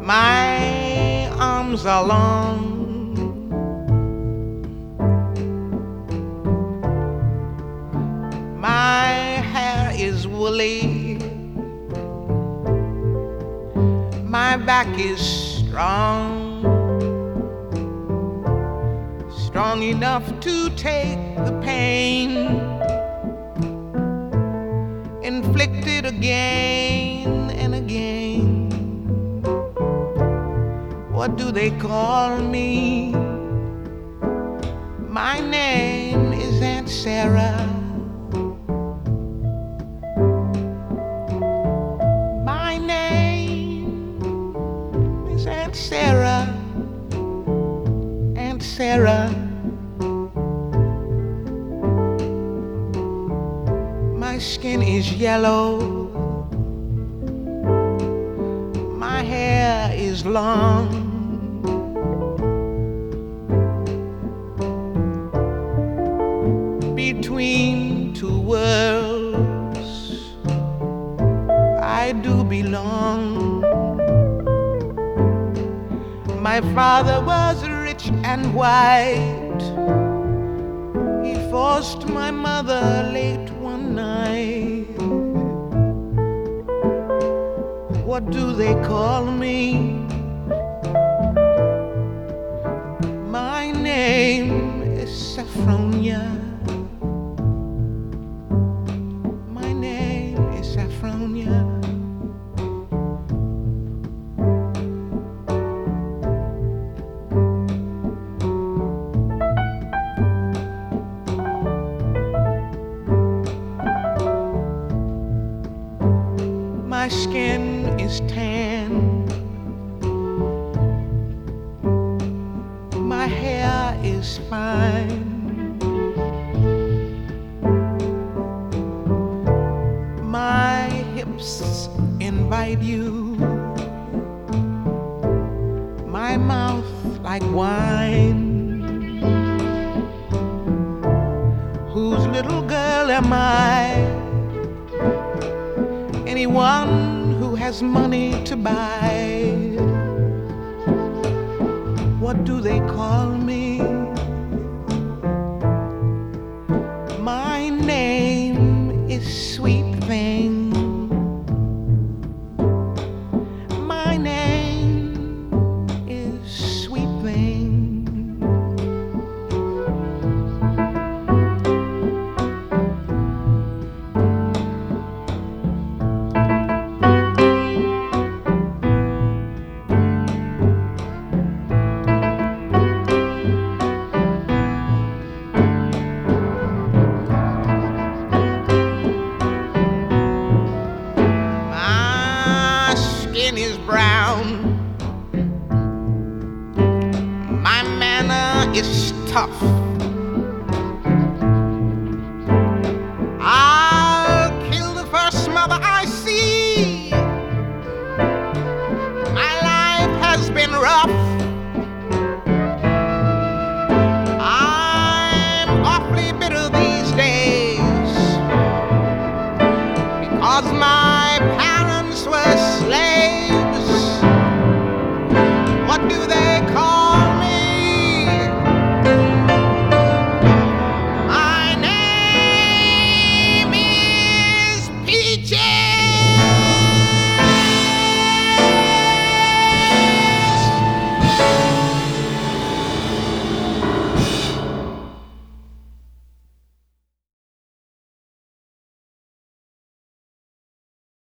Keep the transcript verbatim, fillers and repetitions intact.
My arms are long, my hair is woolly, my back is strong, strong enough to take the pain inflicted again and again. What do they call me? My name is Aunt Sarah. My name is Aunt Sarah. Aunt Sarah. My skin is yellow. My hair is long. Between two worlds I do belong. My father was rich and white. He forced my mother late one night. What do they call me? My name is Saffronia. My name is Saffronia. My skin is tan. My hair is fine. My hips invite you. My mouth like wine. Whose little girl am I? Anyone who has money to buy. What do they call me? My name is Sweet Thing. My name is Sweet Thing. Skin is brown. My manner is tough.